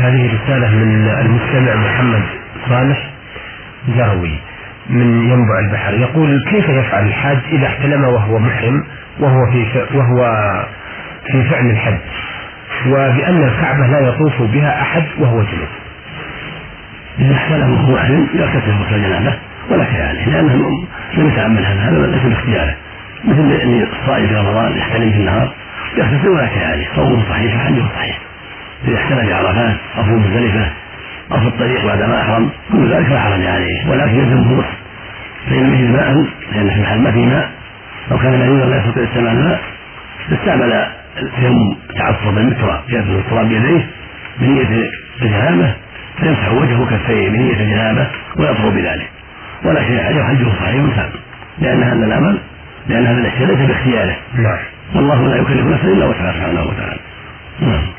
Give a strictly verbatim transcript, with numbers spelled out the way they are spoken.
هذه رسالة من المستمع محمد صالح جروي من ينبع البحر، يقول: كيف يفعل الحاج إذا احتلم وهو محرم وهو في وهو في فعل الحج، وبأن الكعبة لا يطوف بها أحد وهو جنوب؟ إذا احتلم وهو محرم يغتسل غسل جنابه ولا شيء عليه، لأنه لم يتعمد هذا، هذا ليس باختياره، مثل أن الصائم في رمضان يحتلم في النهار يغتسل ولا شيء عليه، صومه صحيح وحجه صحيح. إذا احتلم بعرفات أو في مزدلفة أو في الطريق بعد ما أحرم كل ذلك لا حرج عليه، ولكن يلزمه الغسل، فإن يجد ماء لأن في المحل ما في ماء أو كان مريضا لا يستطيع استعمال الماء استعمل التيمم تعصب بالتراب، يأخذ التراب بيديه بنية الجنابة فيمسح وجهه وكفيه بنية الجنابة ويطهر بذلك ولا شيء عليه وحجه صحيح تام، لأن هذا الأمر لأن هذا الأشياء ليس باختياره. نعم. والله لا يكلف نفسا إلا وسعها سبحانه وتعالى. نعم.